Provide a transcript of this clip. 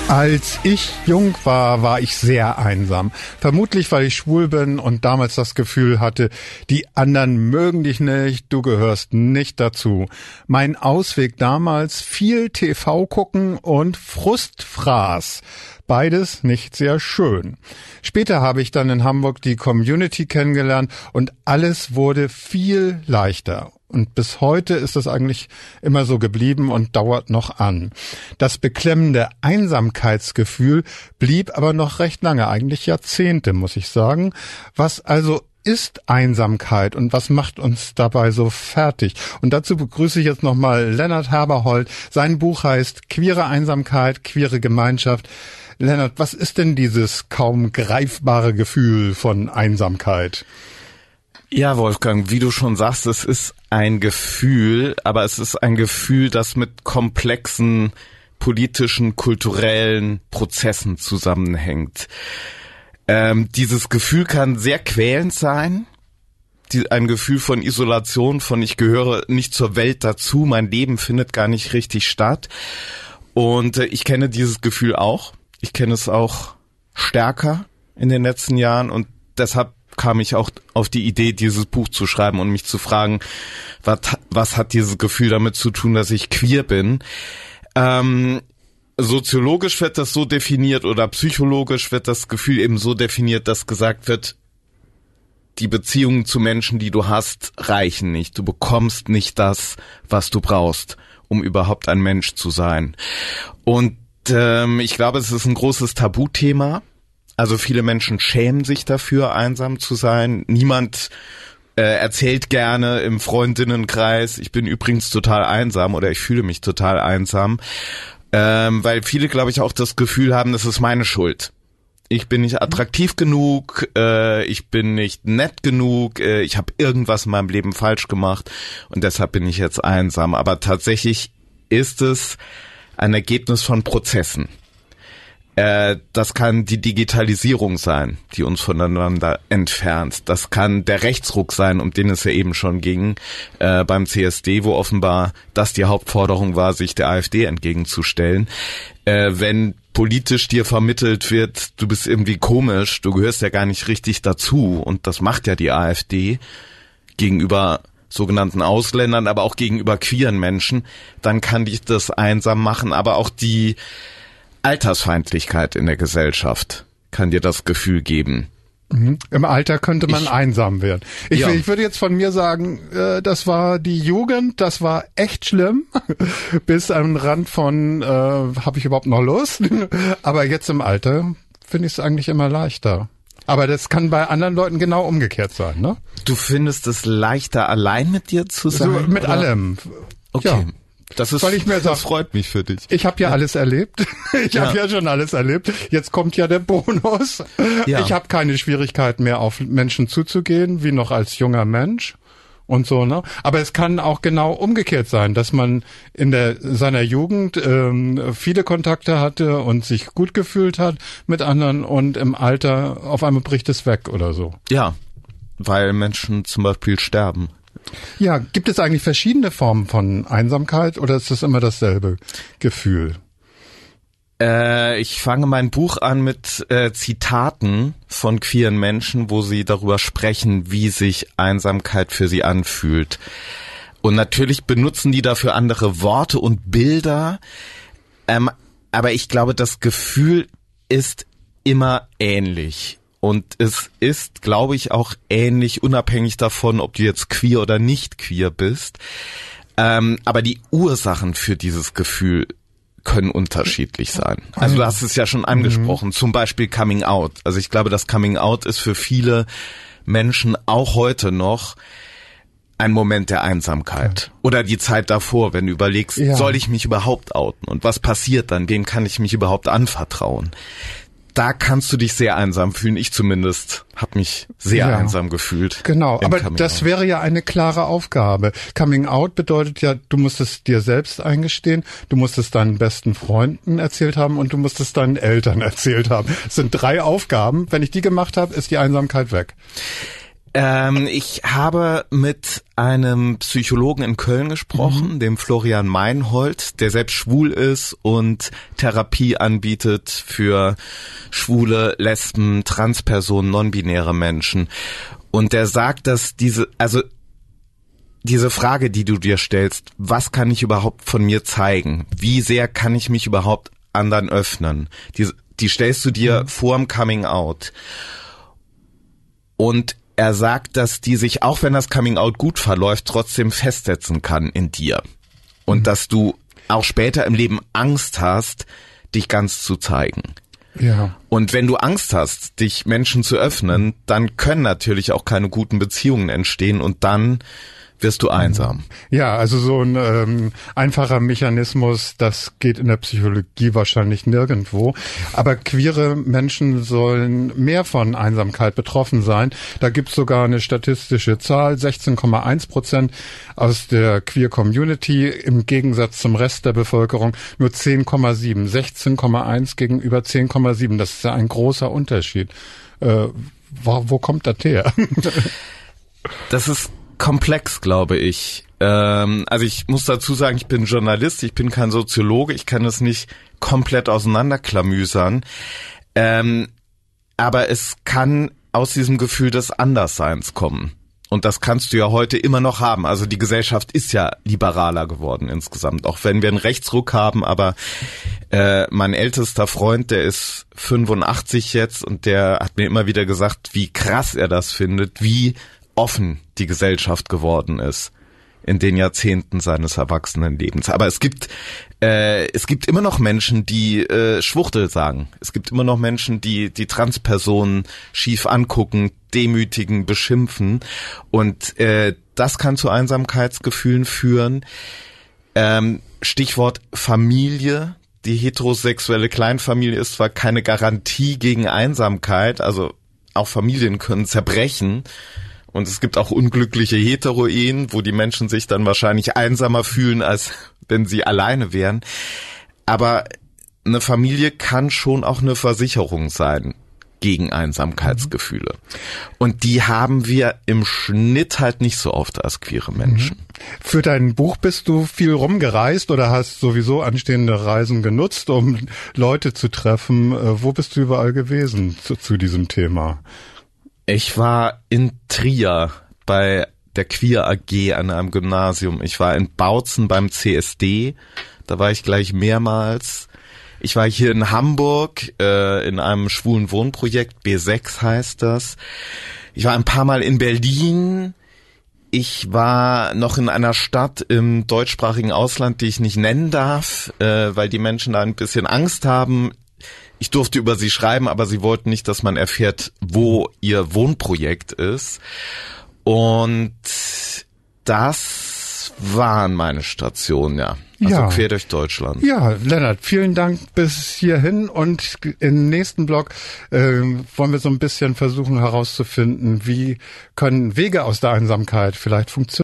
Als ich jung war, war ich sehr einsam. Vermutlich, weil ich schwul bin und damals das Gefühl hatte, die anderen mögen dich nicht, du gehörst nicht dazu. Mein Ausweg damals: viel TV gucken und Frustfraß. Beides nicht sehr schön. Später habe ich dann in Hamburg die Community kennengelernt und alles wurde viel leichter. Und bis heute ist es eigentlich immer so geblieben und dauert noch an. Das beklemmende Einsamkeitsgefühl blieb aber noch recht lange, eigentlich Jahrzehnte, muss ich sagen. Was also ist Einsamkeit und was macht uns dabei so fertig? Und dazu begrüße ich jetzt nochmal Lennart Haberhold. Sein Buch heißt Queere Einsamkeit, queere Gemeinschaft. Lennart, was ist denn dieses kaum greifbare Gefühl von Einsamkeit? Ja, Wolfgang, wie du schon sagst, es ist ein Gefühl, aber es ist ein Gefühl, das mit komplexen politischen, kulturellen Prozessen zusammenhängt. Dieses Gefühl kann sehr quälend sein. Ein Gefühl von Isolation, von ich gehöre nicht zur Welt dazu, mein Leben findet gar nicht richtig statt. Und ich kenne dieses Gefühl auch. Ich kenne es auch stärker in den letzten Jahren und deshalb kam ich auch auf die Idee, dieses Buch zu schreiben und mich zu fragen, was hat dieses Gefühl damit zu tun, dass ich queer bin? Soziologisch wird das so definiert oder psychologisch wird das Gefühl eben so definiert, dass gesagt wird, die Beziehungen zu Menschen, die du hast, reichen nicht. Du bekommst nicht das, was du brauchst, um überhaupt ein Mensch zu sein. Und ich glaube, es ist ein großes Tabuthema. Also viele Menschen schämen sich dafür, einsam zu sein. Niemand erzählt gerne im Freundinnenkreis, ich bin übrigens total einsam oder ich fühle mich total einsam, weil viele, glaube ich, auch das Gefühl haben, das ist meine Schuld. Ich bin nicht attraktiv genug, ich bin nicht nett genug, ich habe irgendwas in meinem Leben falsch gemacht und deshalb bin ich jetzt einsam. Aber tatsächlich ist es ein Ergebnis von Prozessen. Das kann die Digitalisierung sein, die uns voneinander entfernt. Das kann der Rechtsruck sein, um den es ja eben schon ging, beim CSD, wo offenbar das die Hauptforderung war, sich der AfD entgegenzustellen. Wenn politisch dir vermittelt wird, du bist irgendwie komisch, du gehörst ja gar nicht richtig dazu, und das macht ja die AfD gegenüber sogenannten Ausländern, aber auch gegenüber queeren Menschen, dann kann dich das einsam machen, aber auch die Altersfeindlichkeit in der Gesellschaft kann dir das Gefühl geben. Mhm. Im Alter könnte man einsam werden. Ich würde jetzt von mir sagen, das war die Jugend, das war echt schlimm, bis an den Rand von, habe ich überhaupt noch Lust? Aber jetzt im Alter finde ich es eigentlich immer leichter. Aber das kann bei anderen Leuten genau umgekehrt sein, ne? Du findest es leichter, allein mit dir zu sein? So, mit allem. Okay. Ja. Das freut mich für dich. Ich habe ja alles erlebt. Ich habe ja schon alles erlebt. Jetzt kommt ja der Bonus. Ja. Ich habe keine Schwierigkeit mehr, auf Menschen zuzugehen, wie noch als junger Mensch und so, ne? Aber es kann auch genau umgekehrt sein, dass man in seiner Jugend viele Kontakte hatte und sich gut gefühlt hat mit anderen und im Alter auf einmal bricht es weg oder so. Ja, weil Menschen zum Beispiel sterben. Ja, gibt es eigentlich verschiedene Formen von Einsamkeit oder ist das immer dasselbe Gefühl? Ich fange mein Buch an mit Zitaten von queeren Menschen, wo sie darüber sprechen, wie sich Einsamkeit für sie anfühlt. Und natürlich benutzen die dafür andere Worte und Bilder, aber ich glaube, das Gefühl ist immer ähnlich. Und es ist, glaube ich, auch ähnlich, unabhängig davon, ob du jetzt queer oder nicht queer bist. Aber die Ursachen für dieses Gefühl können unterschiedlich sein. Also du hast es ja schon angesprochen, zum Beispiel Coming Out. Also ich glaube, das Coming Out ist für viele Menschen auch heute noch ein Moment der Einsamkeit. Oder die Zeit davor, wenn du überlegst, soll ich mich überhaupt outen? Und was passiert dann? Wem kann ich mich überhaupt anvertrauen? Da kannst du dich sehr einsam fühlen. Ich zumindest habe mich sehr einsam gefühlt. Genau, aber das wäre ja eine klare Aufgabe. Coming Out bedeutet ja, du musst es dir selbst eingestehen, du musst es deinen besten Freunden erzählt haben und du musst es deinen Eltern erzählt haben. Es sind 3 Aufgaben. Wenn ich die gemacht habe, ist die Einsamkeit weg. Ich habe mit einem Psychologen in Köln gesprochen, dem Florian Meinhold, der selbst schwul ist und Therapie anbietet für schwule, Lesben, Transpersonen, non-binäre Menschen. Und der sagt, dass diese Frage, die du dir stellst, was kann ich überhaupt von mir zeigen? Wie sehr kann ich mich überhaupt anderen öffnen? Die stellst du dir vor dem Coming Out. Und er sagt, dass die sich, auch wenn das Coming Out gut verläuft, trotzdem festsetzen kann in dir. Und dass du auch später im Leben Angst hast, dich ganz zu zeigen. Ja. Und wenn du Angst hast, dich Menschen zu öffnen, dann können natürlich auch keine guten Beziehungen entstehen und dann wirst du einsam. Ja, also so ein einfacher Mechanismus, das geht in der Psychologie wahrscheinlich nirgendwo. Aber queere Menschen sollen mehr von Einsamkeit betroffen sein. Da gibt's sogar eine statistische Zahl, 16,1% aus der Queer Community, im Gegensatz zum Rest der Bevölkerung nur 10,7, 16,1 gegenüber 10,7. Das ist ja ein großer Unterschied. Wo kommt das her? Das ist komplex, glaube ich. Also ich muss dazu sagen, ich bin Journalist, ich bin kein Soziologe, ich kann es nicht komplett auseinanderklamüsern. Aber es kann aus diesem Gefühl des Andersseins kommen. Und das kannst du ja heute immer noch haben. Also die Gesellschaft ist ja liberaler geworden insgesamt, auch wenn wir einen Rechtsruck haben. Aber mein ältester Freund, der ist 85 jetzt und der hat mir immer wieder gesagt, wie krass er das findet, wie offen die Gesellschaft geworden ist in den Jahrzehnten seines Erwachsenenlebens. Aber es gibt immer noch Menschen, die Schwuchtel sagen. Es gibt immer noch Menschen, die Transpersonen schief angucken, demütigen, beschimpfen. Und das kann zu Einsamkeitsgefühlen führen. Stichwort Familie. Die heterosexuelle Kleinfamilie ist zwar keine Garantie gegen Einsamkeit, also auch Familien können zerbrechen. Und es gibt auch unglückliche Hetero-Ehen, wo die Menschen sich dann wahrscheinlich einsamer fühlen, als wenn sie alleine wären. Aber eine Familie kann schon auch eine Versicherung sein gegen Einsamkeitsgefühle. Und die haben wir im Schnitt halt nicht so oft als queere Menschen. Für dein Buch bist du viel rumgereist oder hast sowieso anstehende Reisen genutzt, um Leute zu treffen. Wo bist du überall gewesen zu diesem Thema? Ich war in Trier bei der Queer AG an einem Gymnasium. Ich war in Bautzen beim CSD, da war ich gleich mehrmals. Ich war hier in Hamburg in einem schwulen Wohnprojekt, B6 heißt das. Ich war ein paar Mal in Berlin. Ich war noch in einer Stadt im deutschsprachigen Ausland, die ich nicht nennen darf, weil die Menschen da ein bisschen Angst haben. Ich durfte über sie schreiben, aber sie wollten nicht, dass man erfährt, wo ihr Wohnprojekt ist. Und das waren meine Stationen, ja. Also quer durch Deutschland. Ja, Lennart, vielen Dank bis hierhin. Und im nächsten Blog wollen wir so ein bisschen versuchen herauszufinden, wie können Wege aus der Einsamkeit vielleicht funktionieren.